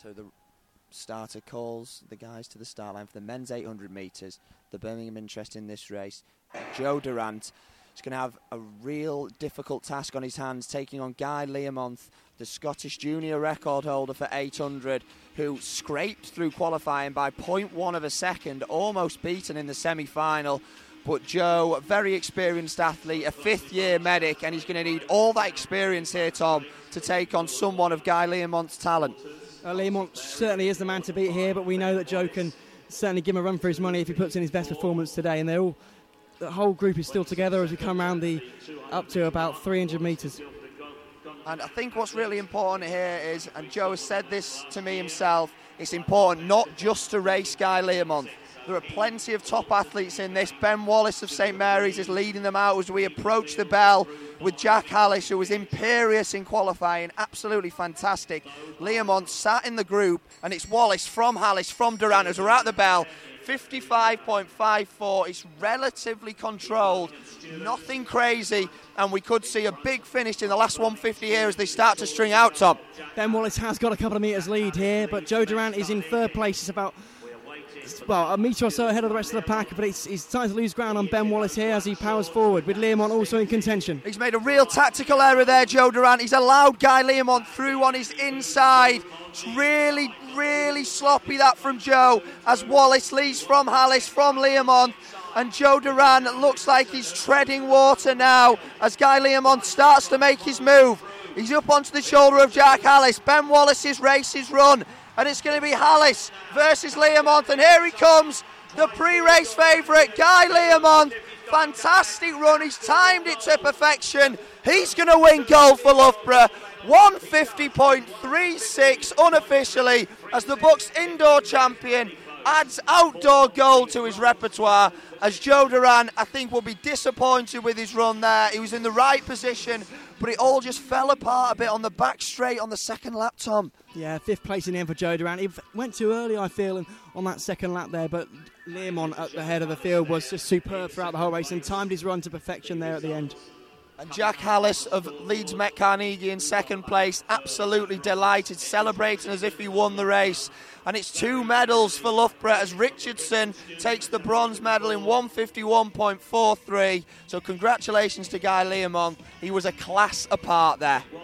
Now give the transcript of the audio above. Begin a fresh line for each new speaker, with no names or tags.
So the starter calls the guys to the start line for the men's 800 metres. The Birmingham interest in this race. Joe Durant is going to have a real difficult task on his hands, taking on Guy Learmonth, the Scottish junior record holder for 800, who scraped through qualifying by 0.1 of a second, almost beaten in the semi-final. But Joe, a very experienced athlete, a fifth-year medic, and he's going to need all that experience here, Tom, to take on someone of Guy Learmonth's talent.
Learmonth certainly is the man to beat here, but we know that Joe can certainly give him a run for his money if he puts in his best performance today. And the whole group is still together as we come around up to about 300 metres.
And I think what's really important here is, and Joe has said this to me himself, it's important not just to race Guy Learmonth. There are plenty of top athletes in this. Ben Wallace of St Mary's is leading them out as we approach the bell with Jack Hallish, who was imperious in qualifying, absolutely fantastic. Learmonth sat in the group, and it's Wallace from Hallish, from Durant, as we're at the bell. 55.54, it's relatively controlled, nothing crazy, and we could see a big finish in the last 150 here as they start to string out, Tom.
Ben Wallace has got a couple of metres lead here, but Joe Durant is in third place. It's about a metre or so ahead of the rest of the pack, but he's starting to lose ground on Ben Wallace here as he powers forward, with Learmonth also in contention.
He's made a real tactical error there, Joe Durant. He's allowed Guy Learmonth through on his inside. It's really, really sloppy, that from Joe, as Wallace leads from Hallish, from Learmonth, and Joe Durant looks like he's treading water now as Guy Learmonth starts to make his move. He's up onto the shoulder of Jack Hallish. Ben Wallace's race is run, and it's going to be Hallish versus Learmonth, and here he comes, the pre-race favourite, Guy Learmonth. Fantastic run, he's timed it to perfection. He's going to win gold for Loughborough. 150.36 unofficially as the Bucks indoor champion adds outdoor gold to his repertoire, as Joe Durant, I think, will be disappointed with his run there. He was in the right position, but it all just fell apart a bit on the back straight on the second lap, Tom.
Yeah, fifth place in the end for Joe Durant. He went too early, I feel, on that second lap there, but Learmonth at the head of the field was just superb throughout the whole race and timed his run to perfection there at the end.
And Jack Hallish of Leeds Met Carnegie in second place, absolutely delighted, celebrating as if he won the race. And it's 2 medals for Loughborough as Richardson takes the bronze medal in 151.43. So congratulations to Guy Learmonth. He was a class apart there.